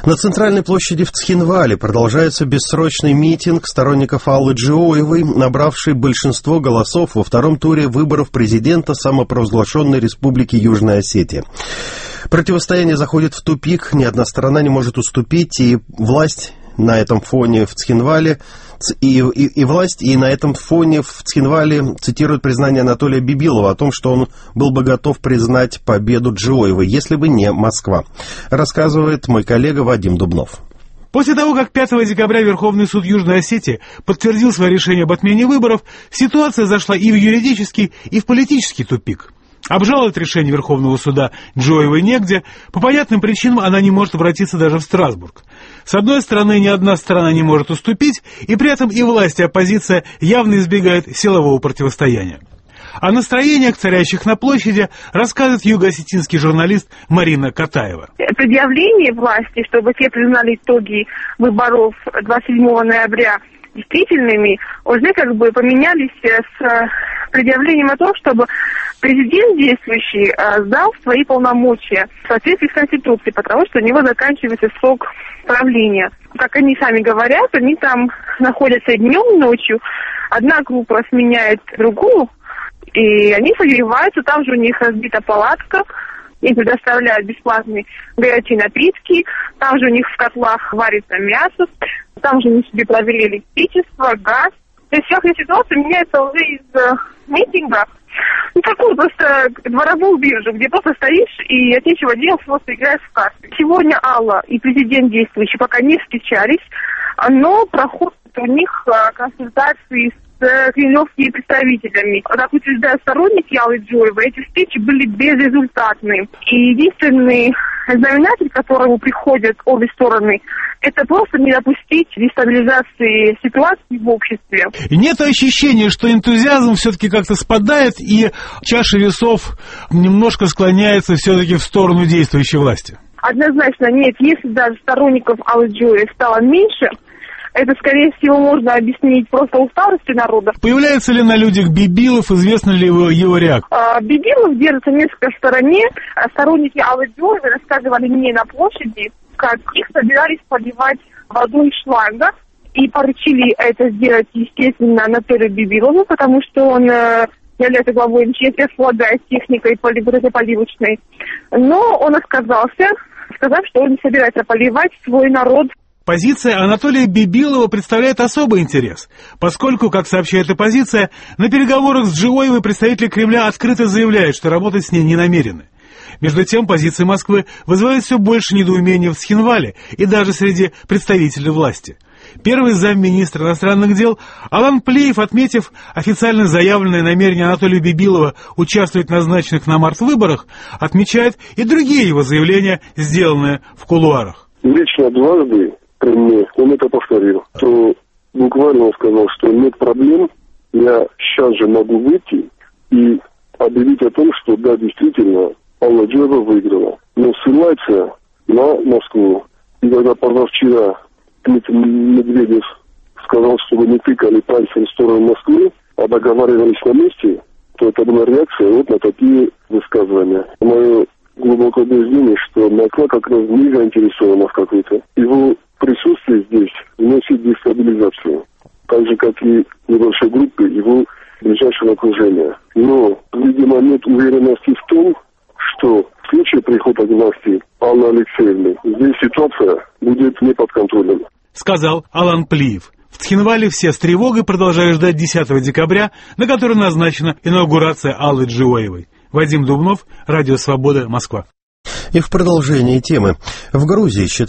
На центральной площади в Цхинвале продолжается бессрочный митинг сторонников Аллы Джиоевой, набравшей большинство голосов во втором туре выборов президента самопровозглашенной Республики Южная Осетия. Противостояние заходит в тупик, ни одна сторона не может уступить, и власть на этом фоне в Цхинвале цитирует признание Анатолия Бибилова о том, что он был бы готов признать победу Джиоевой, если бы не Москва. Рассказывает мой коллега Вадим Дубнов. После того, как 5 декабря Верховный суд Южной Осетии подтвердил свое решение об отмене выборов, ситуация зашла и в юридический, и в политический тупик. Обжаловать решение Верховного суда Джиоевой негде, по понятным причинам она не может обратиться даже в Страсбург. С одной стороны, ни одна сторона не может уступить, и при этом и власть, и оппозиция явно избегают силового противостояния. О настроениях, царящих на площади, рассказывает юго-осетинский журналист Марина Катаева. Предъявление власти, чтобы те признали итоги выборов 27 ноября действительными, уже поменялись с предъявлением о том, чтобы президент действующий сдал свои полномочия в соответствии с Конституцией, потому что у него заканчивается срок правления. Как они сами говорят, они там находятся днем, ночью. Одна группа сменяет другую, и они согреваются, там же у них разбита палатка, им предоставляют бесплатные горячие напитки, там же у них в котлах варится мясо, там же они себе провели электричество, газ. То есть вся ситуация меняется уже из митинга такую просто дворовую биржу, где просто стоишь и от нечего делать, просто играешь в карты. Сегодня Алла и президент действующий пока не встречались, но проходят у них консультации с кремлевскими представителями. Как утверждают сторонники Аллы Джиоевой, эти встречи были безрезультатны. И единственный знаменатель, к которому приходят обе стороны, это просто не допустить дестабилизации ситуации в обществе. Нет ощущения, что энтузиазм все-таки как-то спадает, и чаша весов немножко склоняется все-таки в сторону действующей власти? Однозначно нет. Если даже сторонников Аллы Джиоевой стало меньше, это, скорее всего, можно объяснить просто усталостью народа. Появляется ли на людях Бибилов, известна ли его реакция? Бибилов держится несколько в стороне. Сторонники Аллы Джиоевой рассказывали мне на площади, как их собирались поливать водой из шланга, и поручили это сделать, естественно, Анатолию Бибилову, потому что он является главой МЧС, располагает техникой поливочной. Но он отказался, сказав, что он не собирается поливать свой народ. Позиция Анатолия Бибилова представляет особый интерес, поскольку, как сообщает оппозиция, на переговорах с Джиоевой представители Кремля открыто заявляют, что работать с ней не намерены. Между тем, позиция Москвы вызывает все больше недоумения в Цхинвале и даже среди представителей власти. Первый замминистра иностранных дел Алан Плиев, отметив официально заявленное намерение Анатолия Бибилова участвовать в назначенных на март выборах, отмечает и другие его заявления, сделанные в кулуарах. Лично дважды при мне он это повторил, что буквально он сказал, что нет проблем, я сейчас же могу выйти и объявить о том, что да, действительно, Алла Джиоева выиграла. Но ссылается на Москву. И когда позавчера Дмитрий Медведев сказал, чтобы не тыкали пальцем в сторону Москвы, а договаривались на месте, то это была реакция вот на такие высказывания. Мое глубокое убеждение, что Москва как раз не заинтересована в какой-то. Его присутствие здесь вносит дестабилизацию, так же, как и небольшой группы его ближайшего окружения. Но, видимо, нет уверенности в том, что в случае прихода к власти Аллы Алексеевны здесь ситуация будет не под контролем. Сказал Алан Плиев. В Цхинвале все с тревогой продолжают ждать 10 декабря, на который назначена инаугурация Аллы Джиоевой. Вадим Дубнов, Радио Свобода, Москва. И в продолжении темы. В Грузии считают,